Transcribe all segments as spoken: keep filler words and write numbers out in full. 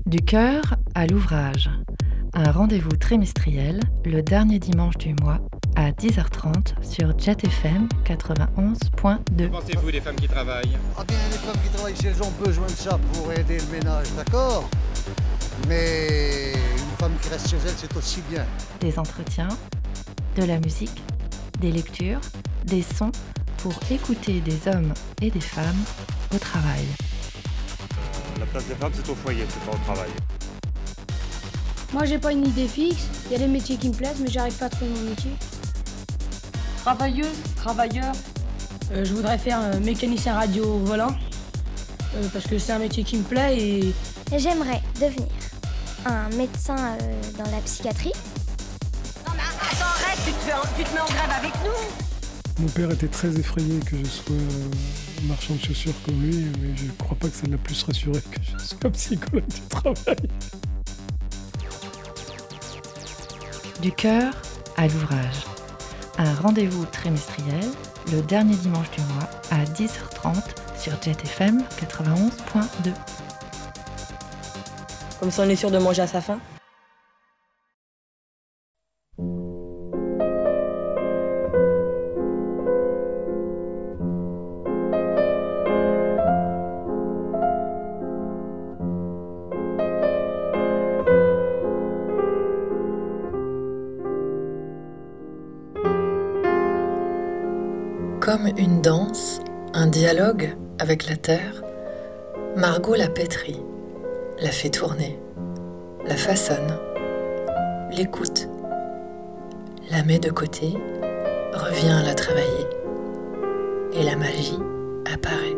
Du cœur à l'ouvrage. Un rendez-vous trimestriel le dernier dimanche du mois à dix heures trente sur Jet F M quatre-vingt-onze point deux. Que pensez-vous des femmes qui travaillent ? Ah bien, les femmes qui travaillent, si elles ont besoin de ça pour aider le ménage, d'accord. Mais une femme qui reste chez elle, c'est aussi bien. Des entretiens, de la musique, des lectures, des sons pour écouter des hommes et des femmes au travail. La place des femmes, c'est au foyer, c'est pas au travail. Moi, j'ai pas une idée fixe. Il y a des métiers qui me plaisent, mais j'arrive pas à trouver mon métier. Travailleuse, travailleur. Euh, je voudrais faire euh, mécanicien radio au volant, euh, parce que c'est un métier qui me plaît et... J'aimerais devenir un médecin euh, dans la psychiatrie. Non mais attends, arrête, tu te, fais en- tu te mets en grève avec nous. Mon père était très effrayé que je sois euh, marchand de chaussures comme lui, mais je crois pas que ça l'a plus rassuré que je sois psychologue du travail. Du cœur à l'ouvrage. Un rendez-vous trimestriel le dernier dimanche du mois à dix heures trente sur Jet F M quatre-vingt-onze point deux. Comme ça on est sûr de manger à sa faim. Comme une danse, un dialogue avec la terre, Margot la pétrit, la fait tourner, la façonne, l'écoute, la met de côté, revient la travailler, et la magie apparaît.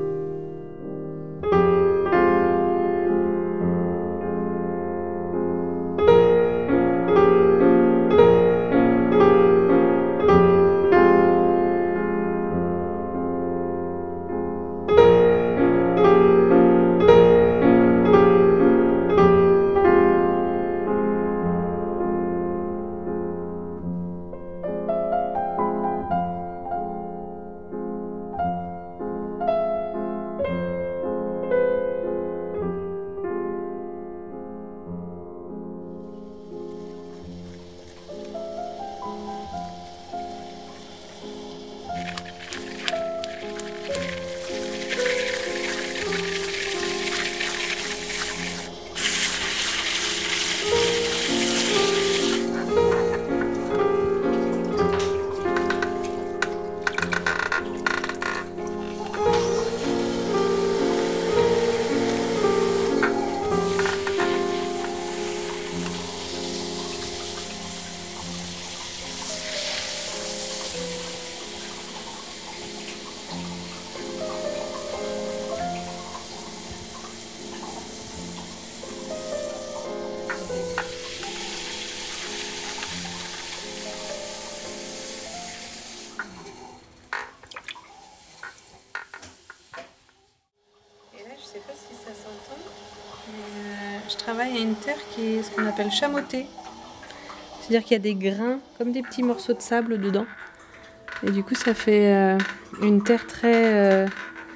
Je sais pas si ça s'entend, mais euh, je travaille à une terre qui est ce qu'on appelle chamottée. C'est-à-dire qu'il y a des grains, comme des petits morceaux de sable dedans. Et du coup, ça fait euh, une terre très, euh,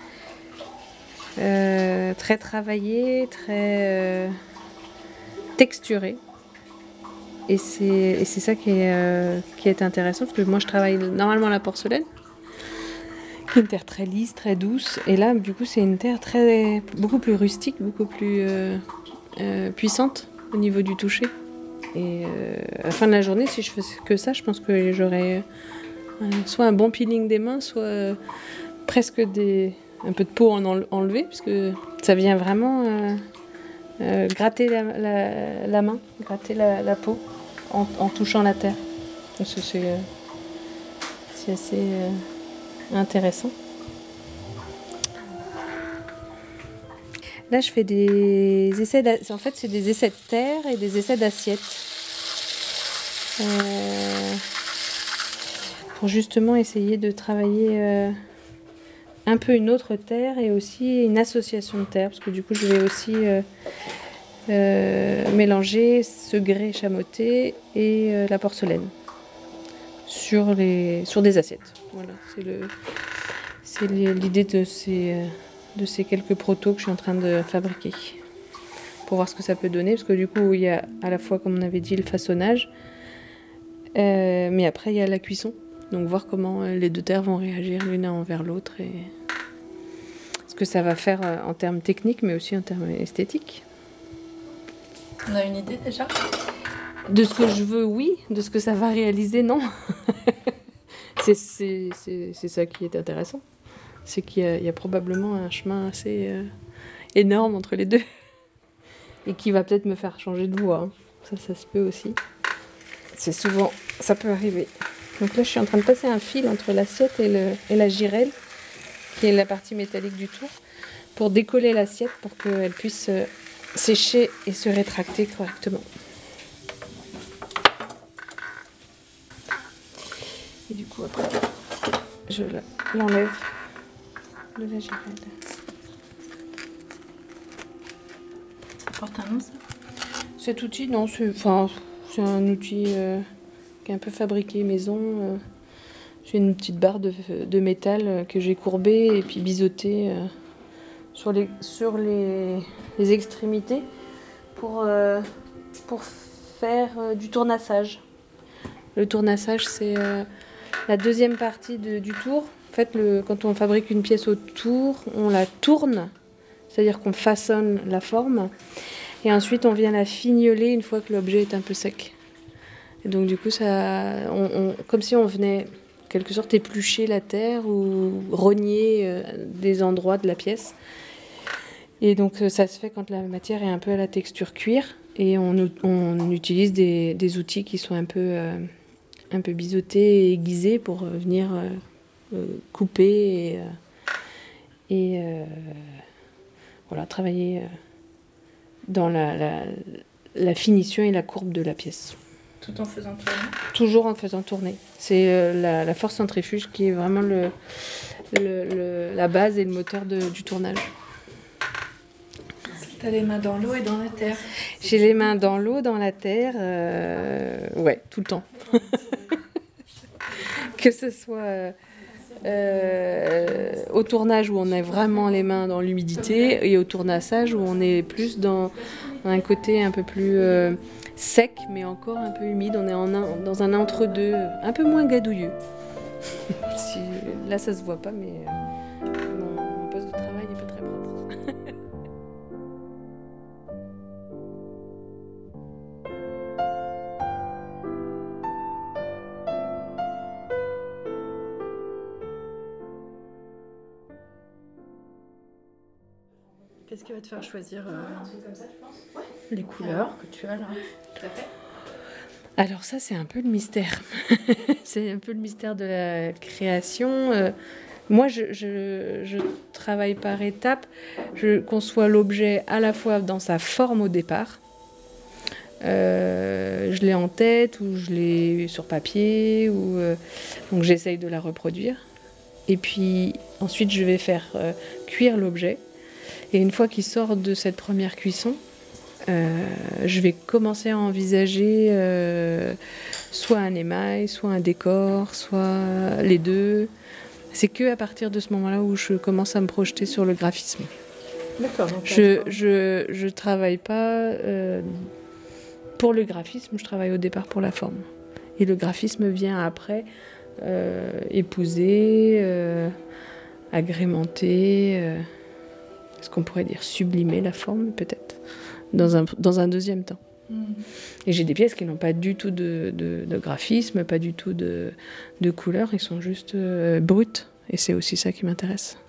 euh, très travaillée, très euh, texturée. Et c'est, et c'est ça qui est, euh, qui est intéressant, parce que moi, je travaille normalement la porcelaine. Une terre très lisse, très douce. Et là, du coup, c'est une terre très, beaucoup plus rustique, beaucoup plus euh, euh, puissante au niveau du toucher. Et euh, à la fin de la journée, si je faisais que ça, je pense que j'aurais euh, soit un bon peeling des mains, soit euh, presque des, un peu de peau en enle- enlevée, puisque ça vient vraiment euh, euh, gratter la, la, la main, gratter la, la peau en, en touchant la terre. Donc c'est, c'est, euh, c'est assez... Euh, intéressant. Là, je fais des essais. En fait, c'est des essais de terre et des essais d'assiettes. Euh, pour justement essayer de travailler euh, un peu une autre terre et aussi une association de terre, parce que du coup, je vais aussi euh, euh, mélanger ce grès chamoté et euh, la porcelaine sur, les, sur des assiettes. Voilà, c'est, le, c'est l'idée de ces, de ces quelques protos que je suis en train de fabriquer. pour voir ce que ça peut donner, parce que du coup, il y a à la fois, comme on avait dit, le façonnage, euh, mais après, il y a la cuisson. Donc voir comment les deux terres vont réagir l'une envers l'autre et ce que ça va faire en termes techniques, mais aussi en termes esthétiques. On a une idée déjà ? De ce que je veux, oui. De ce que ça va réaliser, non. c'est, c'est, c'est, c'est ça qui est intéressant. C'est qu'il y a, il y a probablement un chemin assez euh, énorme entre les deux. Et qui va peut-être me faire changer de voie. Hein. Ça, ça se peut aussi. C'est souvent... Ça peut arriver. Donc là, je suis en train de passer un fil entre l'assiette et, le, et la girelle, qui est la partie métallique du tour, pour décoller l'assiette pour qu'elle puisse euh, sécher et se rétracter correctement. Et du coup, après, je l'enlève de la girelle. Ça porte un nom, ça ? Cet outil, non, c'est, enfin, c'est un outil euh, qui est un peu fabriqué maison. Euh, j'ai une petite barre de, de métal euh, que j'ai courbée et puis biseautée euh, sur, les, sur les, les extrémités pour, euh, pour faire euh, du tournassage. Le tournassage, c'est euh, la deuxième partie de, du tour. En fait, le, quand on fabrique une pièce au tour, on la tourne, c'est-à-dire qu'on façonne la forme. Et ensuite, on vient la fignoler une fois que l'objet est un peu sec. Et donc, du coup, ça, on, on, comme si on venait, en quelque sorte, éplucher la terre ou rogner euh, des endroits de la pièce. Et donc, ça se fait quand la matière est un peu à la texture cuir. Et on, on utilise des, des outils qui sont un peu, euh, un peu biseautés et aiguisés pour euh, venir euh, euh, couper et, euh, et euh, voilà, travailler... Euh, dans la, la, la finition et la courbe de la pièce. Tout en faisant tourner ? Toujours en faisant tourner. C'est euh, la, la force centrifuge qui est vraiment le, le, le, la base et le moteur de, du tournage. Est-ce que tu as les mains dans l'eau et dans la terre ? J'ai les mains dans l'eau, dans la terre, euh, ouais, tout le temps. Que ce soit... Euh, au tournage où on a vraiment les mains dans l'humidité et au tournassage où on est plus dans un côté un peu plus euh, sec mais encore un peu humide. On est en un, dans un entre-deux un peu moins gadouilleux. Si, là ça se voit pas mais euh, mon, mon poste de travail est pas très propre. Qu'est-ce qui va te faire choisir euh, les couleurs que tu as là ? Alors ça, c'est un peu le mystère. C'est un peu le mystère de la création. Euh, moi, je, je, je travaille par étapes. Je conçois l'objet à la fois dans sa forme au départ. Euh, je l'ai en tête ou je l'ai sur papier. Ou, euh, donc j'essaye de la reproduire. Et puis ensuite, je vais faire euh, cuire l'objet. Et une fois qu'il sort de cette première cuisson, euh, je vais commencer à envisager euh, soit un émail, soit un décor, soit les deux. C'est que à partir de ce moment-là où je commence à me projeter sur le graphisme. D'accord. Donc je je je travaille pas euh, pour le graphisme, je travaille au départ pour la forme. Et le graphisme vient après euh, épouser, euh, agrémenter. Euh, ce qu'on pourrait dire sublimer la forme peut-être dans un, dans un deuxième temps. Mmh. Et j'ai des pièces qui n'ont pas du tout de, de, de graphisme, pas du tout de, de couleur, ils sont juste euh, brutes et c'est aussi ça qui m'intéresse.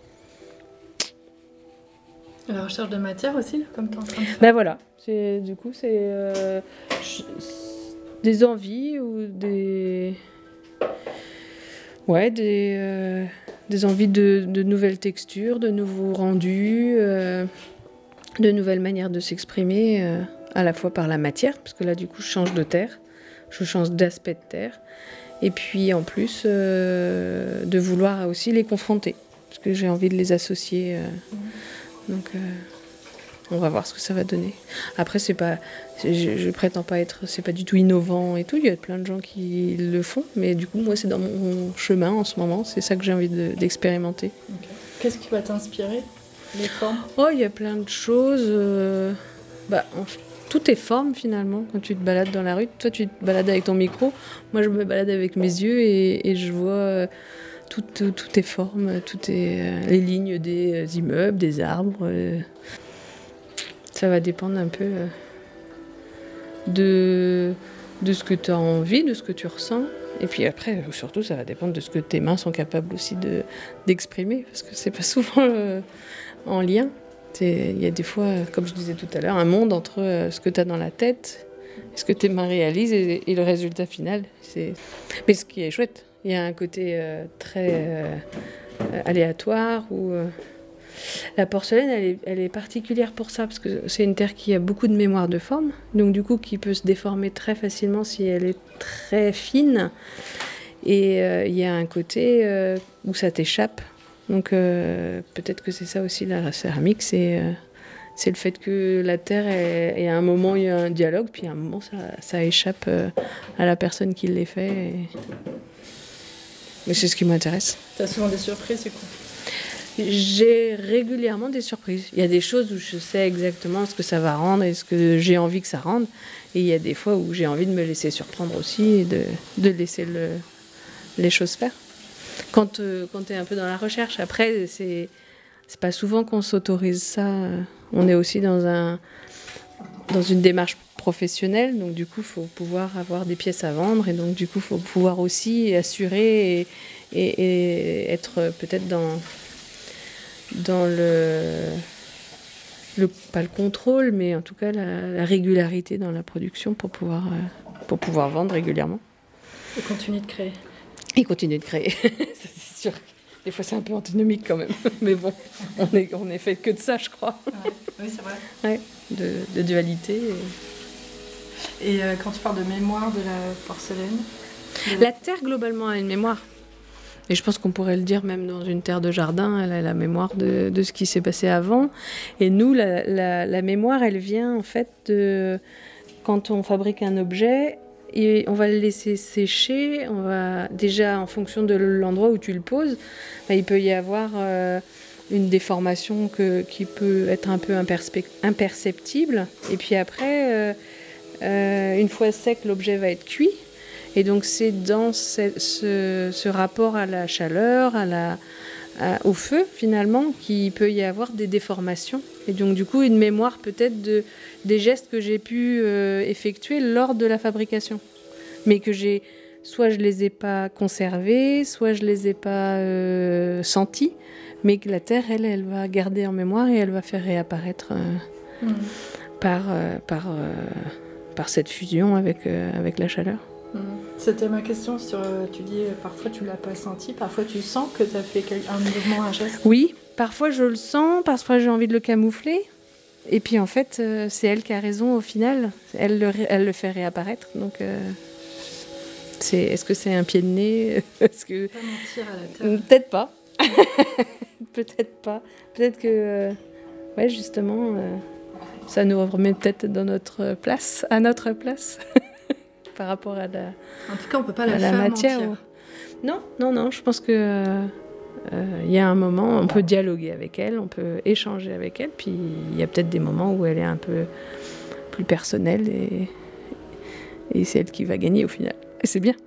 La recherche de matière aussi, là, comme tu es en train de faire. Ben voilà, c'est, du coup c'est euh, je, des envies ou des... Ouais, des... Euh, des envies de, de nouvelles textures, de nouveaux rendus, euh, de nouvelles manières de s'exprimer, euh, à la fois par la matière, parce que là, du coup, je change de terre, je change d'aspect de terre, et puis en plus, euh, de vouloir aussi les confronter, parce que j'ai envie de les associer. Euh, mmh. Donc, euh, on va voir ce que ça va donner. Après, c'est pas, c'est, je, je prétends pas être, c'est pas du tout innovant et tout. Il y a plein de gens qui le font, mais du coup, moi, c'est dans mon chemin en ce moment. C'est ça que j'ai envie de, d'expérimenter. Okay. Qu'est-ce qui va t'inspirer, les formes ? Oh, il y a plein de choses. Euh, bah, en- tout est forme finalement quand tu te balades dans la rue. Toi, tu te balades avec ton micro. Moi, je me balade avec mes yeux et, et je vois euh, tout, tout, tout est forme, tout est euh, les lignes des euh, immeubles, des arbres. euh. Ça va dépendre un peu euh, de, de ce que tu as envie, de ce que tu ressens. Et puis après, surtout, ça va dépendre de ce que tes mains sont capables aussi de, d'exprimer, parce que c'est pas souvent euh, en lien. C'est- Il y a des fois, euh, comme je disais tout à l'heure, un monde entre euh, ce que tu as dans la tête, et ce que tes mains réalisent et, et le résultat final. C'est... Mais ce qui est chouette, il y a un côté euh, très euh, euh, aléatoire où euh, la porcelaine, elle est, elle est particulière pour ça, parce que c'est une terre qui a beaucoup de mémoire de forme, donc du coup qui peut se déformer très facilement si elle est très fine. Et euh, il y a un côté euh, où ça t'échappe. Donc euh, peut-être que c'est ça aussi la céramique, c'est, euh, c'est le fait que la terre, est- et à un moment il y a un dialogue, puis à un moment ça, ça échappe euh, à la personne qui les fait. Et... Mais c'est ce qui m'intéresse. T'as souvent des surprises, c'est quoi? J'ai régulièrement des surprises. Il y a des choses où je sais exactement ce que ça va rendre et ce que j'ai envie que ça rende. Et il y a des fois où j'ai envie de me laisser surprendre aussi et de, de laisser le, les choses faire. Quand, euh, quand tu es un peu dans la recherche, après, c'est, c'est pas souvent qu'on s'autorise ça. On est aussi dans, un, dans une démarche professionnelle, donc du coup, il faut pouvoir avoir des pièces à vendre. Et donc, du coup, il faut pouvoir aussi assurer et, et, et être peut-être dans... dans le, le pas le contrôle, mais en tout cas la, la régularité dans la production pour pouvoir, euh, pour pouvoir vendre régulièrement. Et continuer de créer. Et continuer de créer, ça, c'est sûr. Des fois c'est un peu antinomique quand même, mais bon, on est, on est fait que de ça, je crois. Ouais. Oui, c'est vrai. Ouais, de, de dualité. Et... Et euh, quand tu parles de mémoire de la porcelaine, de... La terre globalement a une mémoire. Et je pense qu'on pourrait le dire même dans une terre de jardin, elle a la mémoire de, de ce qui s'est passé avant. Et nous, la, la, la mémoire, elle vient en fait de quand on fabrique un objet, et on va le laisser sécher. On va déjà en fonction de l'endroit où tu le poses, bah, il peut y avoir euh, une déformation que, qui peut être un peu imperspe- imperceptible. Et puis après, euh, euh, une fois sec, l'objet va être cuit. Et donc c'est dans ce, ce, ce rapport à la chaleur, à la, à, au feu finalement, qu'il peut y avoir des déformations. Et donc du coup une mémoire peut-être de, des gestes que j'ai pu euh, effectuer lors de la fabrication. Mais que j'ai, soit je les ai pas conservés, soit je les ai pas euh, sentis. Mais que la terre, elle, elle va garder en mémoire et elle va faire réapparaître euh, mmh. par, euh, par, euh, par cette fusion avec, euh, avec la chaleur. C'était ma question sur, tu dis parfois tu l'as pas senti, parfois tu sens que tu as fait un mouvement, un geste. Oui, parfois je le sens, parfois j'ai envie de le camoufler. Et puis en fait, euh, c'est elle qui a raison au final. Elle le, elle le fait réapparaître. Donc, euh, c'est, est-ce que c'est un pied de nez? Est-ce que... Pas mentir à la terre. Peut-être pas. Peut-être pas. Peut-être que, euh, ouais, justement, euh, ça nous remet peut-être dans notre place, à notre place. Par rapport à la, en tout cas, on peut pas la, la faire matière. mentir. Ou... Non, non, non. Je pense que euh, euh, y a un moment, on peut dialoguer avec elle, on peut échanger avec elle, puis il y a peut-être des moments où elle est un peu plus personnelle et, et c'est elle qui va gagner au final. Et c'est bien.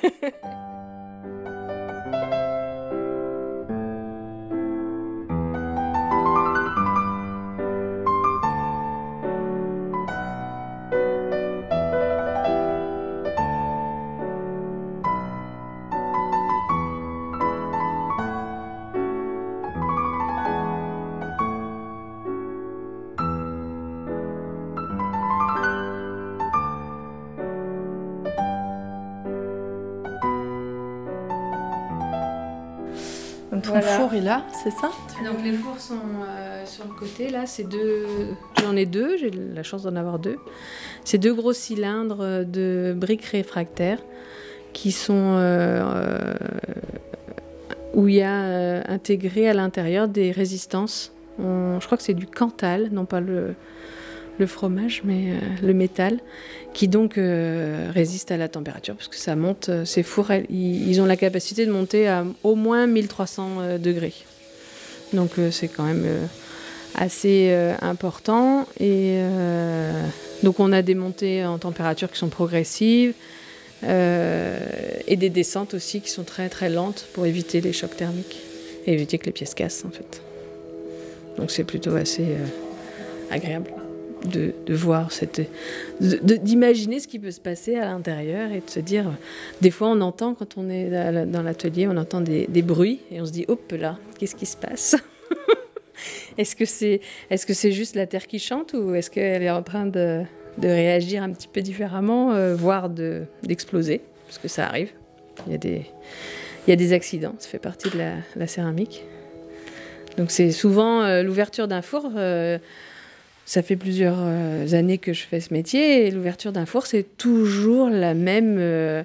Donc ton Voilà. four est là, c'est ça? Donc les fours sont euh, sur le côté, là, c'est deux... J'en ai deux, j'ai la chance d'en avoir deux. C'est deux gros cylindres de briques réfractaires qui sont... Euh, euh, où il y a euh, intégré à l'intérieur des résistances. On, je crois que c'est du Cantal, non pas le, le fromage, mais euh, le métal, qui donc euh, résiste à la température, parce que ça monte, euh, ces fours, elles, ils, ils ont la capacité de monter à au moins mille trois cents euh, degrés. Donc euh, c'est quand même euh, assez euh, important. Et euh, donc on a des montées en température qui sont progressives euh, et des descentes aussi qui sont très très lentes pour éviter les chocs thermiques et éviter que les pièces cassent en fait. Donc c'est plutôt assez euh, agréable de, de voir, cette, de, de, d'imaginer ce qui peut se passer à l'intérieur et de se dire, des fois on entend quand on est dans l'atelier, on entend des, des bruits et on se dit, hop là, qu'est-ce qui se passe? Est-ce que c'est, est-ce que c'est juste la terre qui chante ou est-ce qu'elle est en train de, de réagir un petit peu différemment, euh, voire de, d'exploser, parce que ça arrive. Il y a des, il y a des accidents, ça fait partie de la, la céramique. Donc c'est souvent euh, l'ouverture d'un four, euh, ça fait plusieurs euh, années que je fais ce métier, et l'ouverture d'un four, c'est toujours la même euh,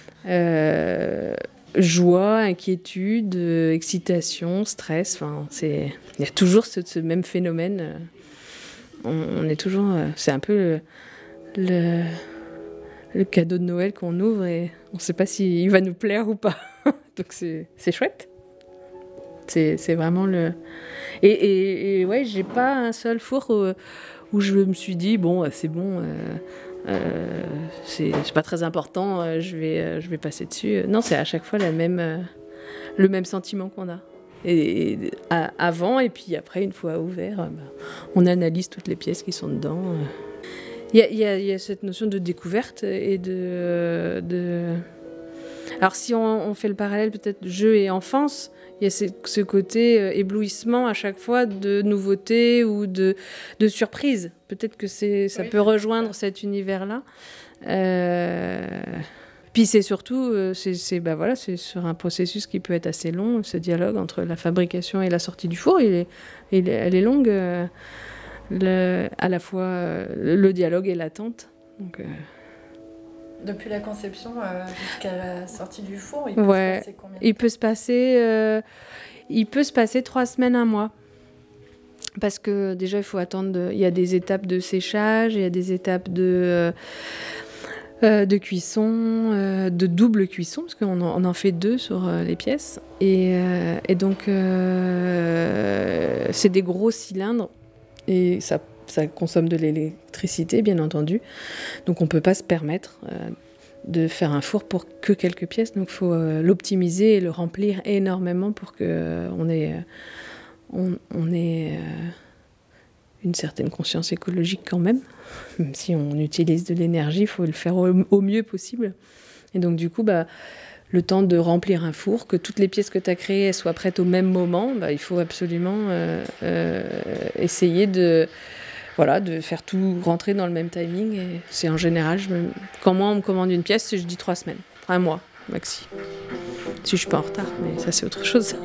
euh, joie, inquiétude, euh, excitation, stress. Enfin, c'est, il y a toujours ce, ce même phénomène. On, on est toujours, euh, c'est un peu le, le, le cadeau de Noël qu'on ouvre et on ne sait pas s'il va nous plaire ou pas. Donc c'est, c'est chouette. C'est, c'est vraiment le... Et, et, et ouais, j'ai pas un seul four où, où je me suis dit, bon, c'est bon, euh, euh, c'est, c'est pas très important, euh, je, vais, euh, je vais passer dessus. Non, c'est à chaque fois la même, euh, le même sentiment qu'on a. Et, et à, avant et puis après, une fois ouvert, euh, bah, on analyse toutes les pièces qui sont dedans. Il y a, y a, y a cette notion de découverte et de... de... Alors si on, on fait le parallèle peut-être jeu et enfance, il y a ce, ce côté euh, éblouissement à chaque fois de nouveautés ou de, de surprises. Peut-être que c'est, ça oui, peut rejoindre ça. Cet univers-là. Euh, puis c'est surtout, euh, c'est, c'est, bah voilà, c'est sur un processus qui peut être assez long, ce dialogue entre la fabrication et la sortie du four. Il est, il est, elle est longue, euh, le, à la fois euh, le dialogue et l'attente. Donc, euh, Depuis la conception euh, jusqu'à la sortie du four, il peut ouais, se passer combien de il temps peut se passer, euh, il peut se passer trois semaines, un mois. Parce que déjà, il faut attendre. De, il y a des étapes de séchage, il y a des étapes de, euh, de cuisson, euh, de double cuisson, parce qu'on en, on en fait deux sur euh, les pièces. Et, euh, et donc, euh, c'est des gros cylindres. Et ça Ça consomme de l'électricité, bien entendu. Donc on ne peut pas se permettre euh, de faire un four pour que quelques pièces. Donc il faut euh, l'optimiser et le remplir énormément pour qu'on euh, ait, euh, on, on ait euh, une certaine conscience écologique quand même. Même si on utilise de l'énergie, il faut le faire au, au mieux possible. Et donc du coup, bah, le temps de remplir un four, que toutes les pièces que tu as créées soient prêtes au même moment, bah, il faut absolument euh, euh, essayer de... Voilà, de faire tout rentrer dans le même timing. Et c'est en général, je me... quand moi on me commande une pièce, je dis trois semaines, un mois maxi. Si je suis pas en retard, mais ça c'est autre chose.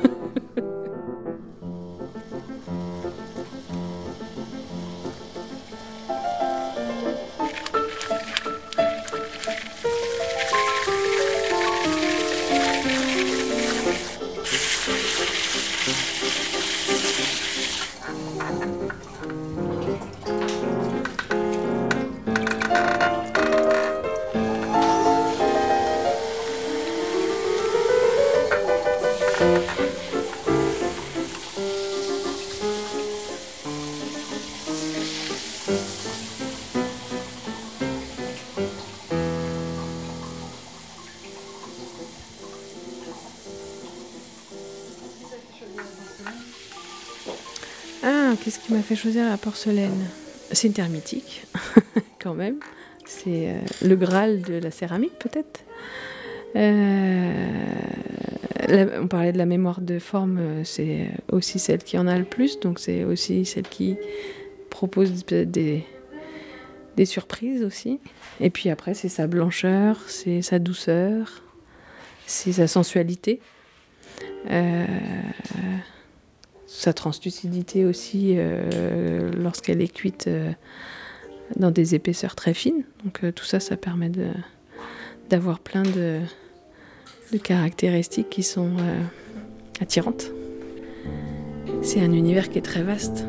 Ah, qu'est-ce qui m'a fait choisir la porcelaine? C'est une thermitique, quand même. C'est euh, le Graal de la céramique, peut-être. Euh, la, on parlait de la mémoire de forme, c'est aussi celle qui en a le plus, donc c'est aussi celle qui propose des, des surprises aussi. Et puis après, c'est sa blancheur, c'est sa douceur, c'est sa sensualité. Euh, sa translucidité aussi euh, lorsqu'elle est cuite euh, dans des épaisseurs très fines. Donc euh, tout ça, ça permet de, d'avoir plein de, de caractéristiques qui sont euh, attirantes. C'est un univers qui est très vaste.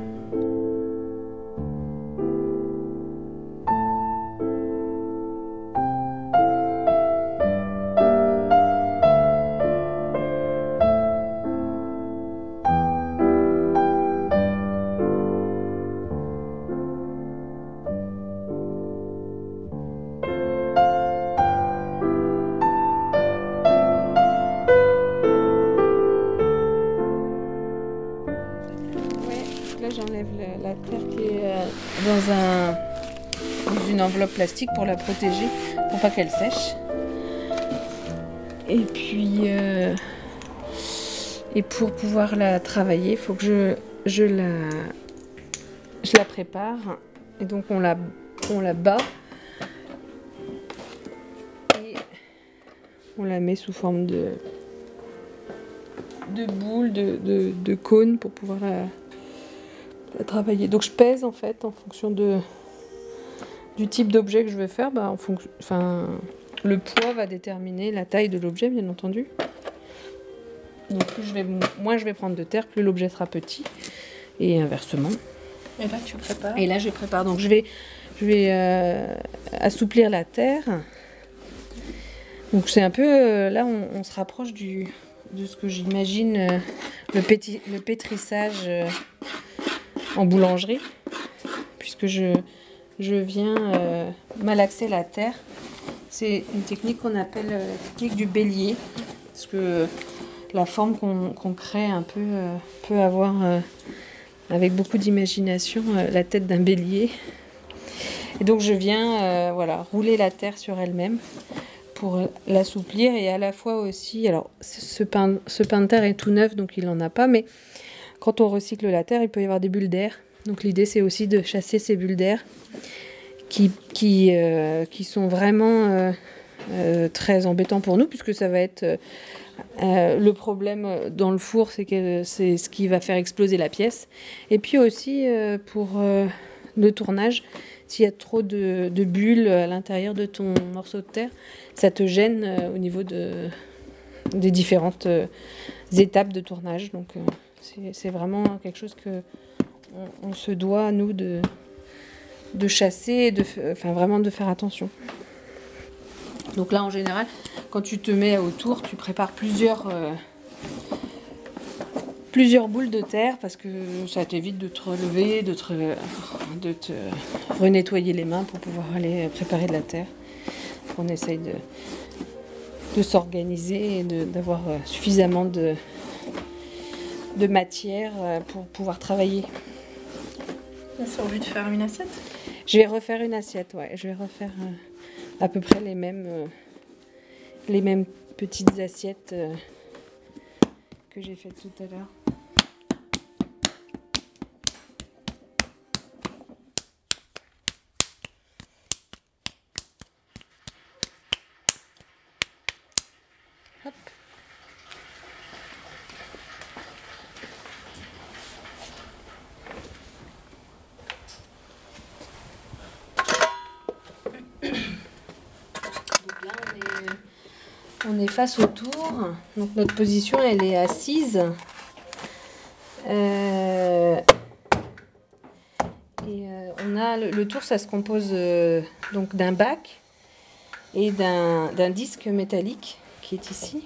là, j'enlève la, la terre qui est euh, dans, un, dans une enveloppe plastique pour la protéger, pour pas qu'elle sèche. Et puis, euh, et pour pouvoir la travailler, il faut que je, je, la, je la prépare. Et donc, on la, on la bat. Et on la met sous forme de, de boule, de, de, de cône pour pouvoir la, la travailler. Donc, je pèse en fait en fonction de, du type d'objet que je veux faire. Bah, en fonction, enfin, le poids va déterminer la taille de l'objet, bien entendu. Donc, plus je vais, moins je vais prendre de terre, plus l'objet sera petit. Et inversement. Et là, tu prépares. Et là, je prépare. Donc, je vais, je vais euh, assouplir la terre. Donc, c'est un peu... Euh, là, on, on se rapproche du, de ce que j'imagine euh, le, péti, le pétrissage euh, en boulangerie. Puisque je, je viens euh, malaxer la terre. C'est une technique qu'on appelle euh, la technique du bélier. Parce que la forme qu'on, qu'on crée un peu euh, peut avoir... Euh, avec beaucoup d'imagination, euh, la tête d'un bélier. Et donc je viens euh, voilà, rouler la terre sur elle-même pour l'assouplir et à la fois aussi... Alors ce pain, ce pain de terre est tout neuf, donc il n'en a pas, mais quand on recycle la terre, il peut y avoir des bulles d'air. Donc l'idée, c'est aussi de chasser ces bulles d'air qui, qui, euh, qui sont vraiment euh, euh, très embêtants pour nous, puisque ça va être... Euh, Euh, le problème dans le four, c'est que c'est ce qui va faire exploser la pièce. Et puis aussi euh, pour euh, le tournage, s'il y a trop de, de bulles à l'intérieur de ton morceau de terre, ça te gêne euh, au niveau de, des différentes euh, étapes de tournage. Donc euh, c'est, c'est vraiment quelque chose que on, on se doit, nous, de, de chasser, et de, enfin vraiment de faire attention. Donc là, en général, quand tu te mets autour, tu prépares plusieurs, euh, plusieurs boules de terre parce que ça t'évite de te relever, de te, de te renettoyer les mains pour pouvoir aller préparer de la terre. On essaye de, de s'organiser et de, d'avoir suffisamment de, de matière pour pouvoir travailler. C'est envie de faire une assiette ? Je vais refaire une assiette, ouais. Je vais refaire... Euh, à peu près les mêmes, euh, les mêmes petites assiettes euh, que j'ai faites tout à l'heure. Hop. On est face au tour, donc notre position elle est assise. Euh, et euh, on a le, le tour, ça se compose euh, donc d'un bac et d'un, d'un disque métallique qui est ici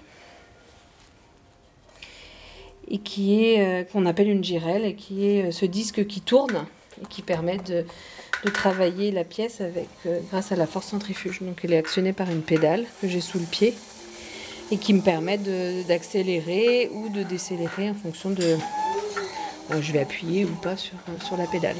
et qui est euh, qu'on appelle une girelle et qui est euh, ce disque qui tourne et qui permet de, de travailler la pièce avec euh, grâce à la force centrifuge. Donc elle est actionnée par une pédale que j'ai sous le pied. Et qui me permet de, d'accélérer ou de décélérer en fonction de... Euh, je vais appuyer ou pas sur, sur la pédale.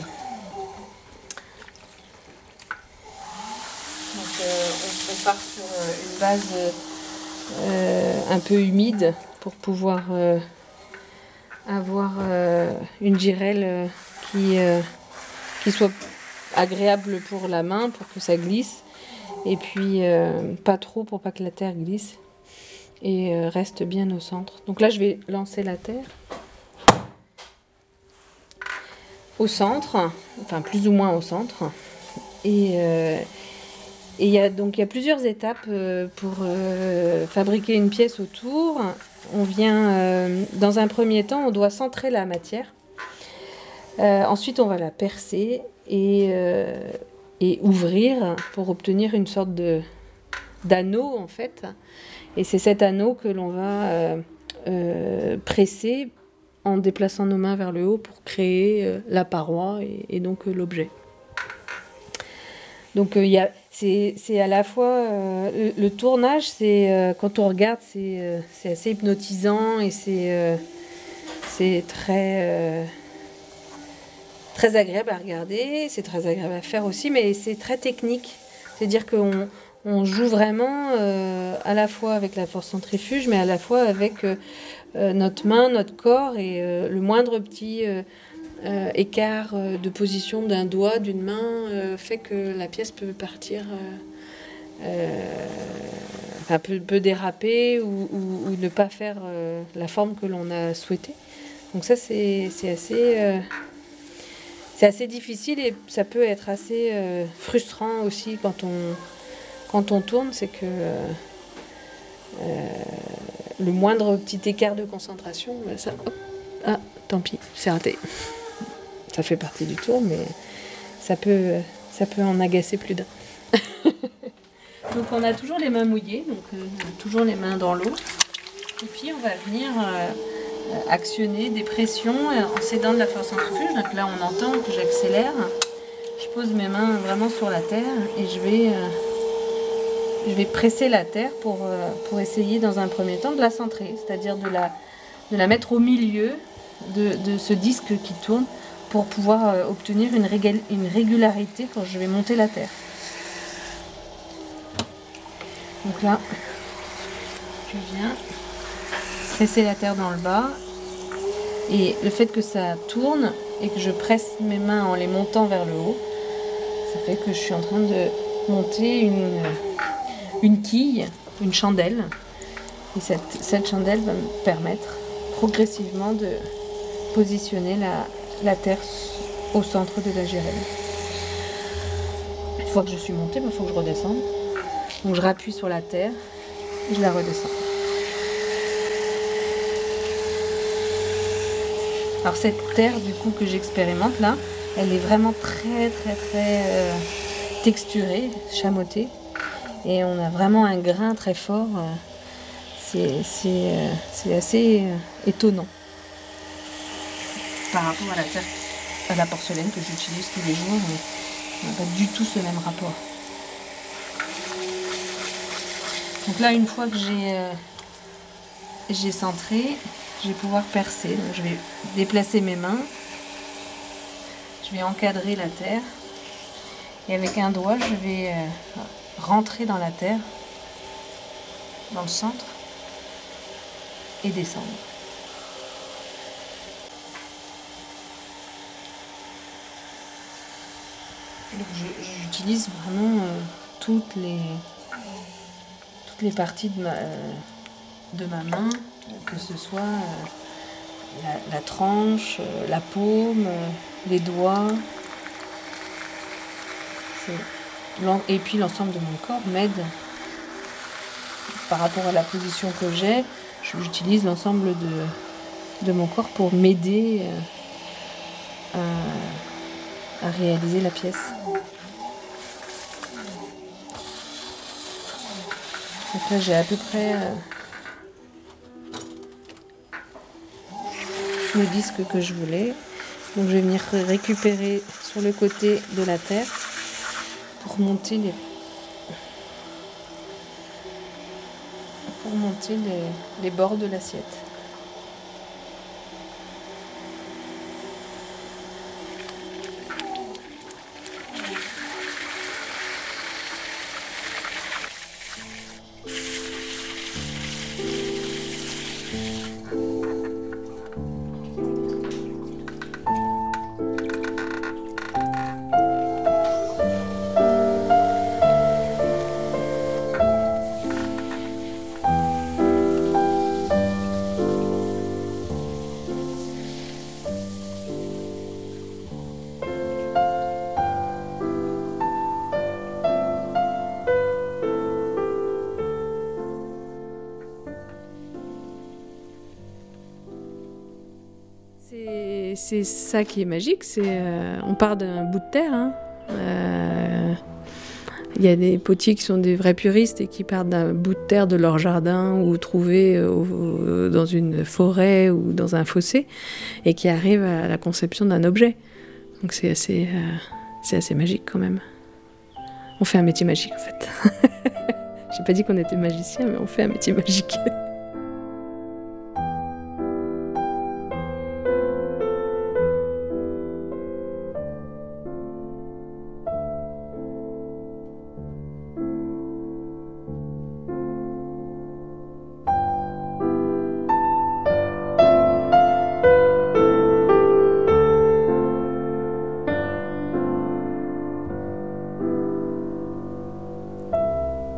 Donc euh, on, on part sur une base euh, un peu humide pour pouvoir euh, avoir euh, une girelle qui, euh, qui soit agréable pour la main, pour que ça glisse. Et puis euh, pas trop pour pas que la terre glisse. Et euh, reste bien au centre. Donc là, je vais lancer la terre au centre, enfin plus ou moins au centre. Et euh, il y a donc il y a plusieurs étapes euh, pour euh, fabriquer une pièce autour. On vient, euh, dans un premier temps, on doit centrer la matière. Euh, ensuite, on va la percer et, euh, et ouvrir pour obtenir une sorte de d'anneau en fait. Et c'est cet anneau que l'on va euh, euh, presser en déplaçant nos mains vers le haut pour créer euh, la paroi et, et donc euh, l'objet. Donc euh, y a, c'est, c'est à la fois euh, le, le tournage, c'est euh, quand on regarde, c'est, euh, c'est assez hypnotisant et c'est, euh, c'est très, euh, très agréable à regarder, c'est très agréable à faire aussi, mais c'est très technique. C'est-à-dire qu'on on joue vraiment euh, à la fois avec la force centrifuge, mais à la fois avec euh, euh, notre main, notre corps, et euh, le moindre petit euh, euh, écart euh, de position d'un doigt, d'une main, euh, fait que la pièce peut partir, euh, euh, enfin peut, peut déraper ou, ou, ou ne pas faire euh, la forme que l'on a souhaitée. Donc ça, c'est, c'est assez... Euh, c'est assez difficile et ça peut être assez euh, frustrant aussi quand on... Quand on tourne, c'est que euh, euh, le moindre petit écart de concentration, ben ça, hop, ah, tant pis, c'est raté. Ça fait partie du tour, mais ça peut, ça peut en agacer plus d'un. Donc on a toujours les mains mouillées, donc euh, toujours les mains dans l'eau. Et puis on va venir euh, actionner des pressions en s'aidant de la force centrifuge. Donc là on entend que j'accélère. Je pose mes mains vraiment sur la terre et je vais... Euh, Je vais presser la terre pour, euh, pour essayer dans un premier temps de la centrer, c'est-à-dire de la, de la mettre au milieu de, de ce disque qui tourne pour pouvoir euh, obtenir une, régal, une régularité quand je vais monter la terre. Donc là, je viens presser la terre dans le bas et le fait que ça tourne et que je presse mes mains en les montant vers le haut, ça fait que je suis en train de monter une... une quille, une chandelle. Et cette, cette chandelle va me permettre progressivement de positionner la, la terre au centre de la gérène. Une fois que je suis montée, il faut que je redescende. Donc je rappuie sur la terre et je la redescends. Alors cette terre du coup que j'expérimente là, elle est vraiment très très très euh, texturée, chamottée. Et on a vraiment un grain très fort. C'est, c'est, c'est assez étonnant par rapport à la terre, à la porcelaine que j'utilise tous les jours. On n'a pas du tout ce même rapport. Donc là, une fois que j'ai, euh, j'ai centré, je vais pouvoir percer. Donc je vais déplacer mes mains. Je vais encadrer la terre. Et avec un doigt, je vais... Euh, rentrer dans la terre, dans le centre, et descendre. Donc je, j'utilise vraiment euh, toutes les toutes les parties de ma, euh, de ma main, que ce soit euh, la, la tranche, euh, la paume, euh, les doigts. C'est... Et puis l'ensemble de mon corps m'aide par rapport à la position que j'ai. J'utilise l'ensemble de, de mon corps pour m'aider à, à réaliser la pièce. Donc là j'ai à peu près le disque que je voulais. Donc je vais venir récupérer sur le côté de la terre pour monter les pour monter les, les bords de l'assiette. C'est, c'est ça qui est magique, c'est euh, on part d'un bout de terre. Hein. Euh, il y a des potiers qui sont des vrais puristes et qui partent d'un bout de terre de leur jardin ou trouvé euh, dans une forêt ou dans un fossé et qui arrivent à la conception d'un objet. Donc c'est assez, euh, c'est assez magique quand même. On fait un métier magique en fait. J'ai pas dit qu'on était magicien, mais on fait un métier magique.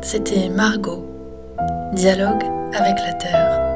c'était Margot, dialogue avec la terre.